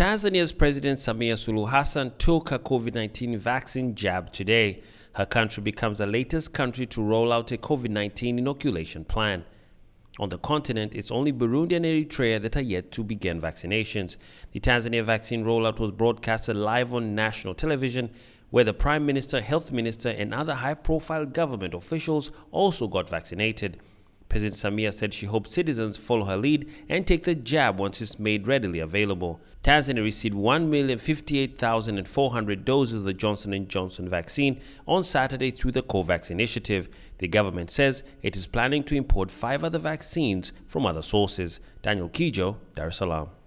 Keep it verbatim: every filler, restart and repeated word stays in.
Tanzania's President Samia Suluhu Hassan took her COVID nineteen vaccine jab today. Her country becomes the latest country to roll out a COVID nineteen inoculation plan. On the continent, it's only Burundi and Eritrea that are yet to begin vaccinations. The Tanzania vaccine rollout was broadcasted live on national television, where the Prime Minister, Health Minister, and other high-profile government officials also got vaccinated. President Samia said she hopes citizens follow her lead and take the jab once it's made readily available. Tanzania received one million fifty-eight thousand four hundred doses of the Johnson and Johnson vaccine on Saturday through the COVAX initiative. The government says it is planning to import five other vaccines from other sources. Daniel Kijo, Dar es Salaam.